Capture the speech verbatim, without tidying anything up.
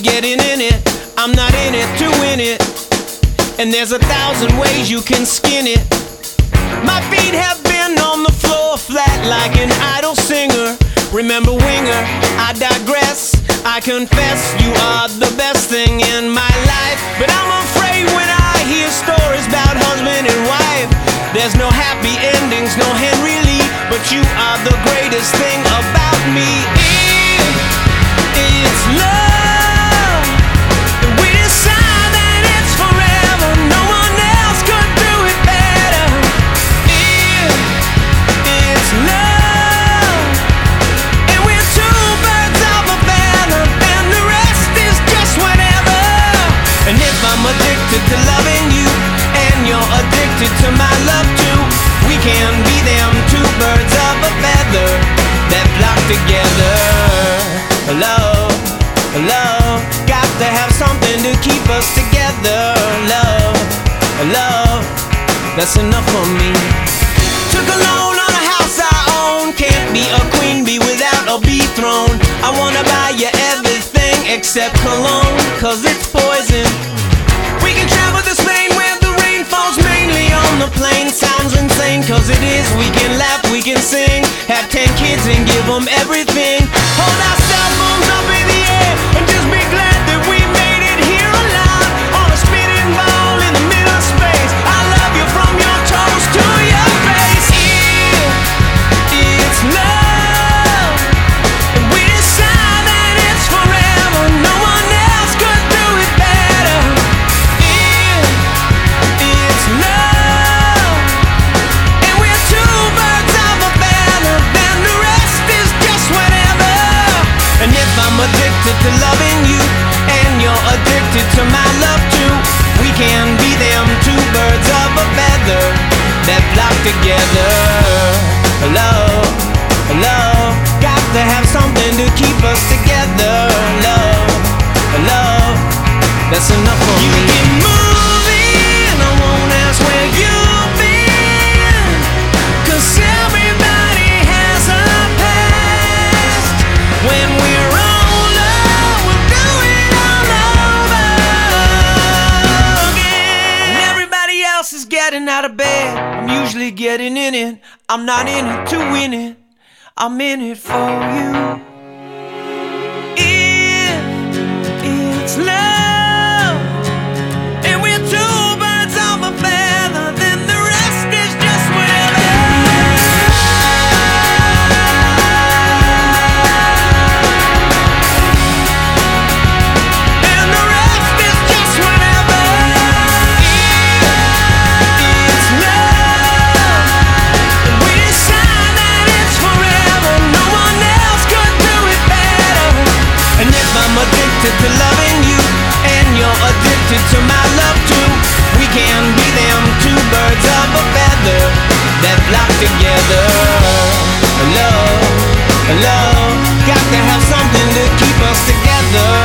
getting in it. I'm not in it to win it. And there's a thousand ways you can skin it. My feet have been on the floor flat like an idle singer. Remember Winger, I digress. I confess you are the best thing in my life. But I'm afraid when I hear stories about husband and wife, there's no happy endings, no Henry Lee. But you are the greatest thing about me. If it's love, then we decide that it's forever. No one else could do it better. If it's love, and we're two birds of a feather, then the rest is just whatever. And if I'm addicted to loving you, and you're addicted to my love too, we can be them two birds of a feather that flock together. Love, love, got to have something to keep us together. Love, love, that's enough for me. Took a loan on a house I own. Can't be a queen bee without a bee throne. I wanna buy you everything except cologne, cause it's poison. We can travel to Spain where the rain falls mainly on the plain. Sounds insane, cause it is. We can laugh, we can sing, have ten kids and give them everything. Hold our cell phones up in the air and just be glad that we made it here alive. On a spinning ball in the middle of space. I love you from your toes to your face. If it's love, and we decide that it's forever, no one else could do it better. If it's love, and we're two birds of a feather, then the rest is just whatever. And if I'm addicted to loving you, and you're addicted to my love too, we can be them two birds of a feather that flock together. Love, love, got to have something to keep us together. Love, love, that's enough for me. You keep moving, I won't ask where you've been, cause everybody has a past. When we're older, we'll do it all over again. And everybody else is getting out of bed, I'm usually getting in it. I'm not in it to win it, I'm in it for you. If it's love, and we're two birds of a feather, then the rest is just whatever. And the rest is just whatever. If it's love, and we decide that it's forever, no one else could do it better. And if I'm addicted to loving you, and you're addicted to my love too, we can be them two birds of a feather that flock together. Love, love, got to have something to keep us together.